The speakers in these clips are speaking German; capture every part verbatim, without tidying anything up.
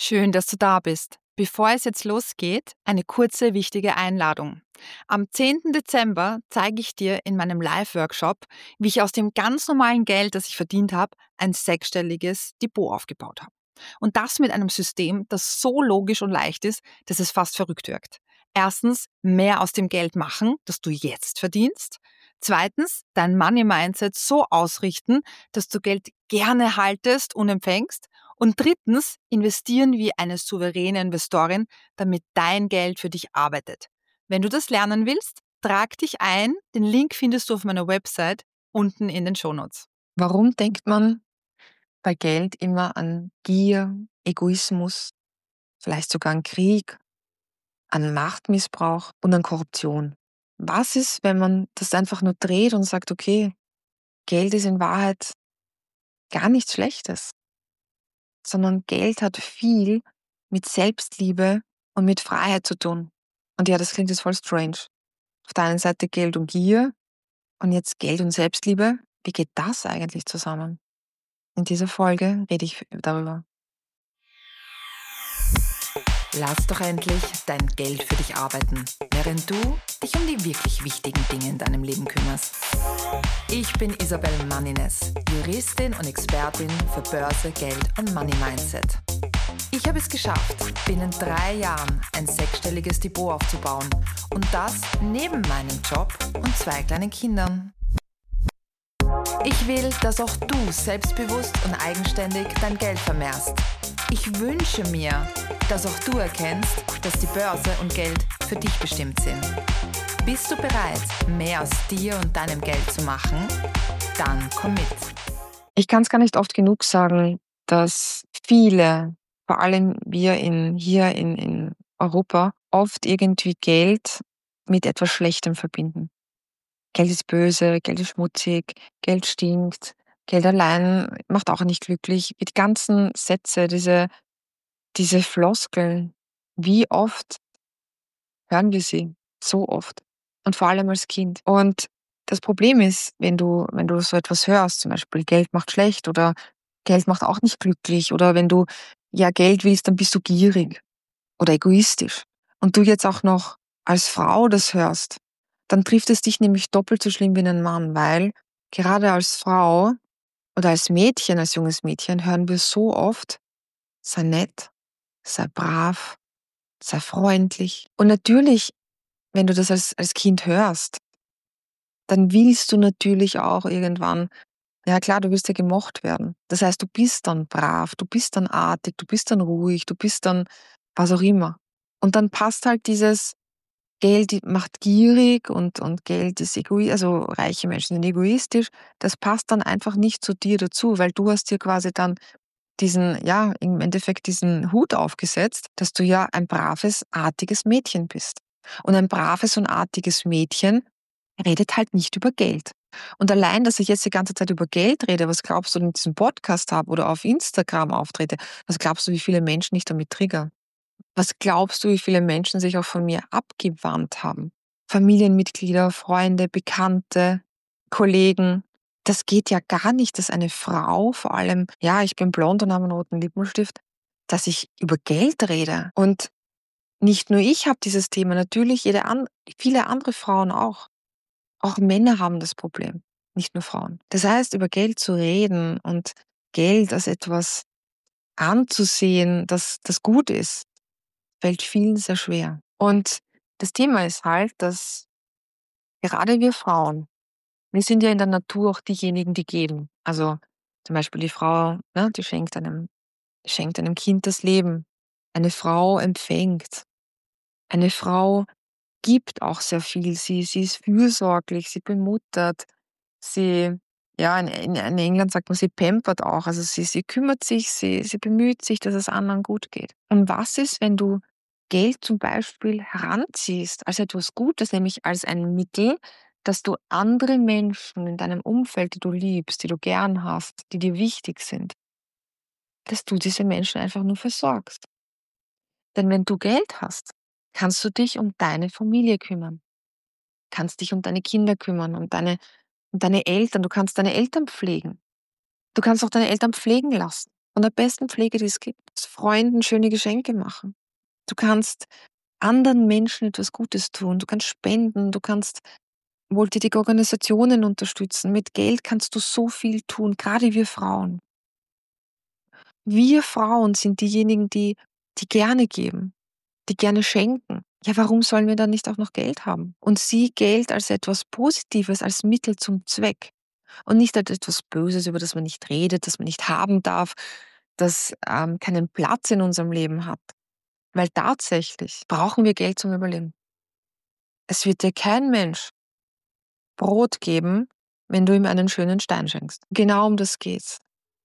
Schön, dass du da bist. Bevor es jetzt losgeht, eine kurze, wichtige Einladung. Am zehnten Dezember zeige ich dir in meinem Live-Workshop, wie ich aus dem ganz normalen Geld, das ich verdient habe, ein sechsstelliges Depot aufgebaut habe. Und das mit einem System, das so logisch und leicht ist, dass es fast verrückt wirkt. Erstens, mehr aus dem Geld machen, das du jetzt verdienst. Zweitens, dein Money-Mindset so ausrichten, dass du Geld gerne haltest und empfängst. Und drittens, investieren wie eine souveräne Investorin, damit dein Geld für dich arbeitet. Wenn du das lernen willst, trag dich ein. Den Link findest du auf meiner Website unten in den Shownotes. Warum denkt man bei Geld immer an Gier, Egoismus, vielleicht sogar an Krieg, an Machtmissbrauch und an Korruption? Was ist, wenn man das einfach nur dreht und sagt, okay, Geld ist in Wahrheit gar nichts Schlechtes, sondern Geld hat viel mit Selbstliebe und mit Freiheit zu tun. Und ja, das klingt jetzt voll strange. Auf der einen Seite Geld und Gier und jetzt Geld und Selbstliebe. Wie geht das eigentlich zusammen? In dieser Folge rede ich darüber. Lass doch endlich dein Geld für dich arbeiten, während du dich um die wirklich wichtigen Dinge in deinem Leben kümmerst. Ich bin Isabel Manines, Juristin und Expertin für Börse, Geld und Money Mindset. Ich habe es geschafft, binnen drei Jahren ein sechsstelliges Depot aufzubauen und das neben meinem Job und zwei kleinen Kindern. Ich will, dass auch du selbstbewusst und eigenständig dein Geld vermehrst. Ich wünsche mir, dass auch du erkennst, dass die Börse und Geld für dich bestimmt sind. Bist du bereit, mehr aus dir und deinem Geld zu machen? Dann komm mit. Ich kann es gar nicht oft genug sagen, dass viele, vor allem wir in, hier in, in Europa, oft irgendwie Geld mit etwas Schlechtem verbinden. Geld ist böse, Geld ist schmutzig, Geld stinkt, Geld allein macht auch nicht glücklich. Die ganzen Sätze, diese, diese Floskeln, wie oft hören wir sie? So oft. Und vor allem als Kind. Und das Problem ist, wenn du, wenn du so etwas hörst, zum Beispiel Geld macht schlecht oder Geld macht auch nicht glücklich oder wenn du ja Geld willst, dann bist du gierig oder egoistisch. Und du jetzt auch noch als Frau das hörst, dann trifft es dich nämlich doppelt so schlimm wie einen Mann, weil gerade als Frau oder als Mädchen, als junges Mädchen hören wir so oft, sei nett, sei brav, sei freundlich. Und natürlich, wenn du das als, als Kind hörst, dann willst du natürlich auch irgendwann, ja klar, du willst ja gemocht werden. Das heißt, du bist dann brav, du bist dann artig, du bist dann ruhig, du bist dann was auch immer. Und dann passt halt dieses Geld macht gierig und, und Geld ist egoistisch, also reiche Menschen sind egoistisch. Das passt dann einfach nicht zu dir dazu, weil du hast dir quasi dann diesen, ja, im Endeffekt diesen Hut aufgesetzt, dass du ja ein braves, artiges Mädchen bist. Und ein braves und artiges Mädchen redet halt nicht über Geld. Und allein, dass ich jetzt die ganze Zeit über Geld rede, was glaubst du, in diesem Podcast habe oder auf Instagram auftrete, was glaubst du, wie viele Menschen ich damit triggere? Was glaubst du, wie viele Menschen sich auch von mir abgewandt haben? Familienmitglieder, Freunde, Bekannte, Kollegen. Das geht ja gar nicht, dass eine Frau, vor allem, ja, ich bin blond und habe einen roten Lippenstift, dass ich über Geld rede. Und nicht nur ich habe dieses Thema, natürlich jede an, viele andere Frauen auch. Auch Männer haben das Problem, nicht nur Frauen. Das heißt, über Geld zu reden und Geld als etwas anzusehen, das, das gut ist, fällt vielen sehr schwer. Und das Thema ist halt, dass gerade wir Frauen, wir sind ja in der Natur auch diejenigen, die geben. Also zum Beispiel die Frau, ne, die schenkt einem, schenkt einem Kind das Leben. Eine Frau empfängt. Eine Frau gibt auch sehr viel. Sie, sie ist fürsorglich, sie bemuttert, sie, ja, in, in, in England sagt man, sie pampert auch. Also sie, sie kümmert sich, sie, sie bemüht sich, dass es anderen gut geht. Und was ist, wenn du Geld zum Beispiel heranziehst als etwas Gutes, nämlich als ein Mittel, dass du andere Menschen in deinem Umfeld, die du liebst, die du gern hast, die dir wichtig sind, dass du diese Menschen einfach nur versorgst. Denn wenn du Geld hast, kannst du dich um deine Familie kümmern, kannst dich um deine Kinder kümmern, um deine, um deine Eltern, du kannst deine Eltern pflegen. Du kannst auch deine Eltern pflegen lassen. von der besten Pflege, die es gibt. Freunden schöne Geschenke machen. Du kannst anderen Menschen etwas Gutes tun. Du kannst spenden, du kannst wohltätige Organisationen unterstützen. Mit Geld kannst du so viel tun, gerade wir Frauen. Wir Frauen sind diejenigen, die die gerne geben, die gerne schenken. Ja, warum sollen wir dann nicht auch noch Geld haben? Und sieh Geld als etwas Positives, als Mittel zum Zweck und nicht als etwas Böses, über das man nicht redet, das man nicht haben darf, das ähm, keinen Platz in unserem Leben hat. Weil tatsächlich brauchen wir Geld zum Überleben. Es wird dir kein Mensch Brot geben, wenn du ihm einen schönen Stein schenkst. Genau um das geht's.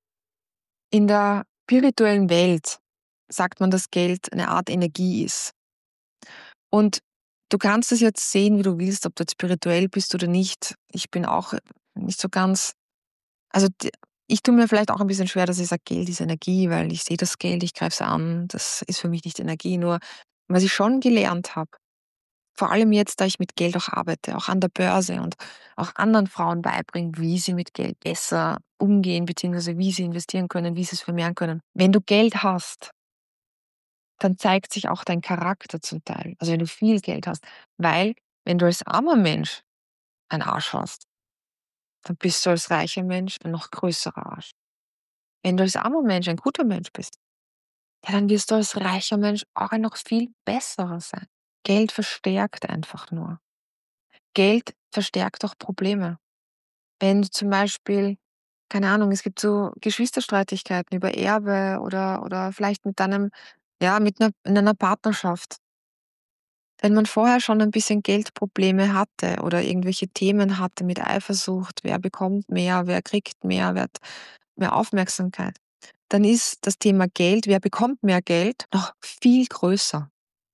In der spirituellen Welt sagt man, dass Geld eine Art Energie ist. Und du kannst es jetzt sehen, wie du willst, ob du jetzt spirituell bist oder nicht. Ich bin auch nicht so ganz, also d ich tue mir vielleicht auch ein bisschen schwer, dass ich sage, Geld ist Energie, weil ich sehe das Geld, ich greife es an. Das ist für mich nicht Energie. Nur was ich schon gelernt habe, vor allem jetzt, da ich mit Geld auch arbeite, auch an der Börse und auch anderen Frauen beibringen, wie sie mit Geld besser umgehen, beziehungsweise wie sie investieren können, wie sie es vermehren können. Wenn du Geld hast, dann zeigt sich auch dein Charakter zum Teil. Also wenn du viel Geld hast. Weil, wenn du als armer Mensch ein Arsch hast, dann bist du als reicher Mensch ein noch größerer Arsch. Wenn du als armer Mensch ein guter Mensch bist, ja, dann wirst du als reicher Mensch auch ein noch viel besserer sein. Geld verstärkt einfach nur. Geld verstärkt auch Probleme. Wenn du zum Beispiel, keine Ahnung, es gibt so Geschwisterstreitigkeiten über Erbe oder, oder vielleicht mit deinem, ja, mit einer, in einer Partnerschaft. Wenn man vorher schon ein bisschen Geldprobleme hatte oder irgendwelche Themen hatte mit Eifersucht, wer bekommt mehr, wer kriegt mehr, wer hat mehr Aufmerksamkeit, dann ist das Thema Geld, wer bekommt mehr Geld, noch viel größer.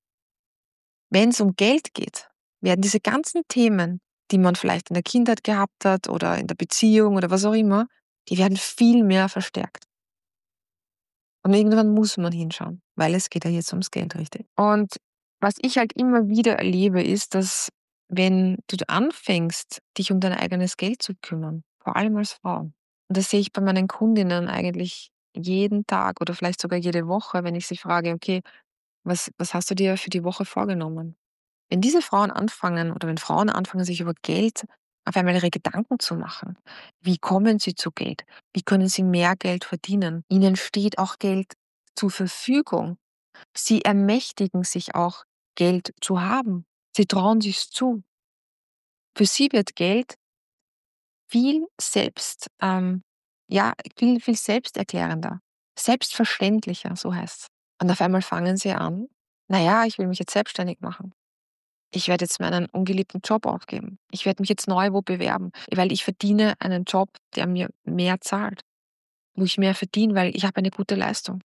Wenn es um Geld geht, werden diese ganzen Themen, die man vielleicht in der Kindheit gehabt hat oder in der Beziehung oder was auch immer, die werden viel mehr verstärkt. Und irgendwann muss man hinschauen, weil es geht ja jetzt ums Geld, richtig? Und was ich halt immer wieder erlebe, ist, dass wenn du anfängst, dich um dein eigenes Geld zu kümmern, vor allem als Frau, und das sehe ich bei meinen Kundinnen eigentlich jeden Tag oder vielleicht sogar jede Woche, wenn ich sie frage, okay, was, was hast du dir für die Woche vorgenommen? Wenn diese Frauen anfangen oder wenn Frauen anfangen, sich über Geld auf einmal ihre Gedanken zu machen, wie kommen sie zu Geld? Wie können sie mehr Geld verdienen? Ihnen steht auch Geld zur Verfügung. Sie ermächtigen sich auch, Geld zu haben. Sie trauen sich zu. Für sie wird Geld viel selbst, ähm, ja, viel, viel selbsterklärender, selbstverständlicher, so heißt es. Und auf einmal fangen sie an, naja, ich will mich jetzt selbstständig machen. Ich werde jetzt meinen ungeliebten Job aufgeben. Ich werde mich jetzt neu wo bewerben, weil ich verdiene einen Job, der mir mehr zahlt, wo ich mehr verdiene, weil ich habe eine gute Leistung.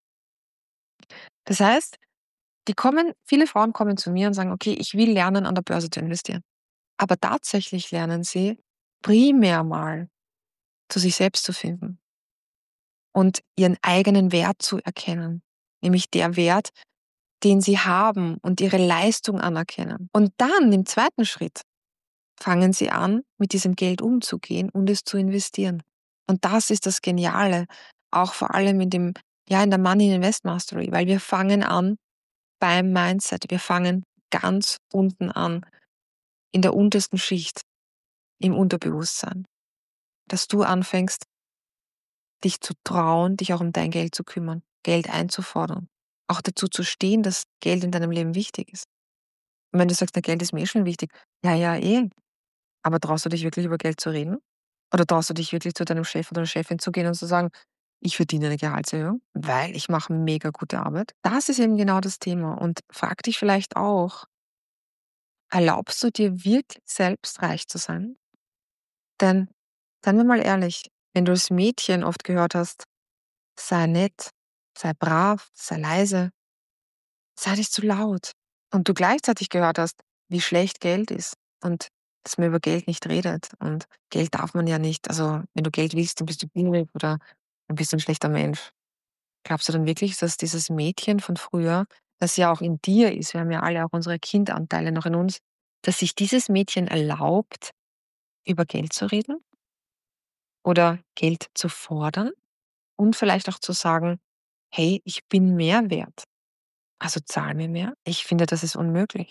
Das heißt, die kommen viele Frauen kommen zu mir und sagen: „Okay, ich will lernen, an der Börse zu investieren.“ Aber tatsächlich lernen sie primär mal zu sich selbst zu finden und ihren eigenen Wert zu erkennen, nämlich der Wert, den sie haben und ihre Leistung anerkennen. Und dann im zweiten Schritt fangen sie an, mit diesem Geld umzugehen und es zu investieren. Und das ist das Geniale, auch vor allem in dem, ja, in der Money Invest Mastery, weil wir fangen an beim Mindset. Wir fangen ganz unten an, in der untersten Schicht, im Unterbewusstsein, dass du anfängst, dich zu trauen, dich auch um dein Geld zu kümmern, Geld einzufordern, auch dazu zu stehen, dass Geld in deinem Leben wichtig ist. Und wenn du sagst, na, Geld ist mir eh schon wichtig, ja, ja, eh, aber traust du dich wirklich über Geld zu reden? Oder traust du dich wirklich zu deinem Chef oder Chefin zu gehen und zu sagen: „Ich verdiene eine Gehaltserhöhung, weil ich mache mega gute Arbeit?“ Das ist eben genau das Thema und frag dich vielleicht auch: Erlaubst du dir wirklich selbst reich zu sein? Denn, seien wir mal ehrlich, wenn du als Mädchen oft gehört hast: „Sei nett, sei brav, sei leise, sei nicht zu laut“, und du gleichzeitig gehört hast, wie schlecht Geld ist und dass man über Geld nicht redet und Geld darf man ja nicht, also, wenn du Geld willst, dann bist du gierig oder dann bist du 'n schlechter Mensch. Glaubst du dann wirklich, dass dieses Mädchen von früher, das ja auch in dir ist, wir haben ja alle auch unsere Kindanteile noch in uns, dass sich dieses Mädchen erlaubt, über Geld zu reden oder Geld zu fordern und vielleicht auch zu sagen: hey, ich bin mehr wert, also zahl mir mehr. Ich finde, das ist unmöglich.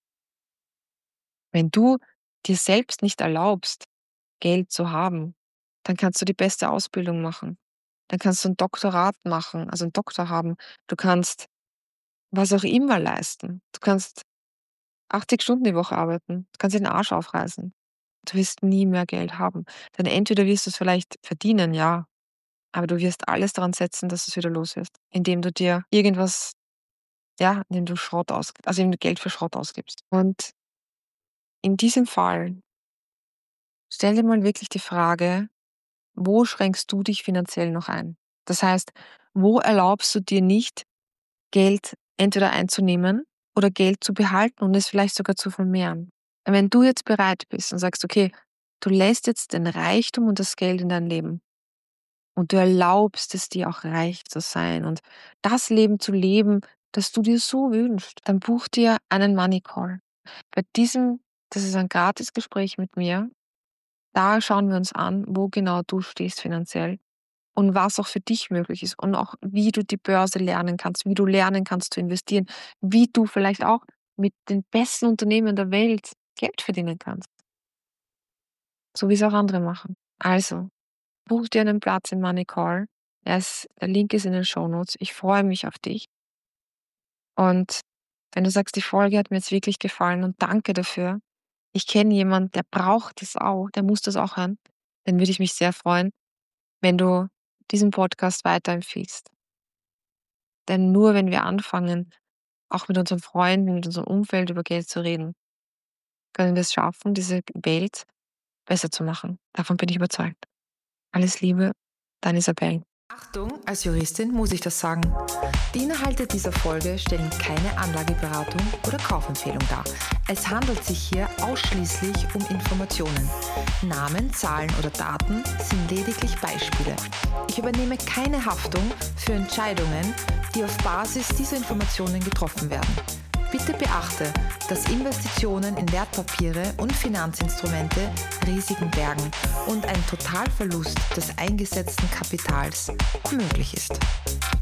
Wenn du dir selbst nicht erlaubst, Geld zu haben, dann kannst du die beste Ausbildung machen. Dann kannst du ein Doktorat machen, also einen Doktor haben. Du kannst was auch immer leisten. Du kannst achtzig Stunden die Woche arbeiten. Du kannst dir den Arsch aufreißen. Du wirst nie mehr Geld haben. Denn entweder wirst du es vielleicht verdienen, ja, aber du wirst alles daran setzen, dass du's wieder los wirst, indem du dir irgendwas ja, indem du Schrott aus also indem du Geld für Schrott ausgibst. Und in diesem Fall stell dir mal wirklich die Frage: Wo schränkst du dich finanziell noch ein? Das heißt, wo erlaubst du dir nicht, Geld entweder einzunehmen oder Geld zu behalten und es vielleicht sogar zu vermehren? Wenn du jetzt bereit bist und sagst: „Okay, du lässt jetzt den Reichtum und das Geld in dein Leben und du erlaubst es dir auch reich zu sein und das Leben zu leben, das du dir so wünschst“, dann buch dir einen Money Call. Bei diesem das ist ein Gratisgespräch mit mir. Da schauen wir uns an, wo genau du stehst finanziell und was auch für dich möglich ist und auch wie du die Börse lernen kannst, wie du lernen kannst zu investieren, wie du vielleicht auch mit den besten Unternehmen der Welt Geld verdienen kannst, so wie es auch andere machen. Also, buch dir einen Platz im Money Call. Er ist der Link ist in den Shownotes. Ich freue mich auf dich. Und wenn du sagst, die Folge hat mir jetzt wirklich gefallen und danke dafür. Ich kenne jemanden, der braucht das auch, der muss das auch hören, dann würde ich mich sehr freuen, wenn du diesen Podcast weiterempfiehlst. Denn nur wenn wir anfangen, auch mit unseren Freunden, mit unserem Umfeld über Geld zu reden, können wir es schaffen, diese Welt besser zu machen. Davon bin ich überzeugt. Alles Liebe, deine Isabel. Achtung, als Juristin muss ich das sagen. Die Inhalte dieser Folge stellen keine Anlageberatung oder Kaufempfehlung dar. Es handelt sich hier ausschließlich um Informationen. Namen, Zahlen oder Daten sind lediglich Beispiele. Ich übernehme keine Haftung für Entscheidungen, die auf Basis dieser Informationen getroffen werden. Bitte beachte, dass Investitionen in Wertpapiere und Finanzinstrumente Risiken bergen und ein Totalverlust des eingesetzten Kapitals möglich ist.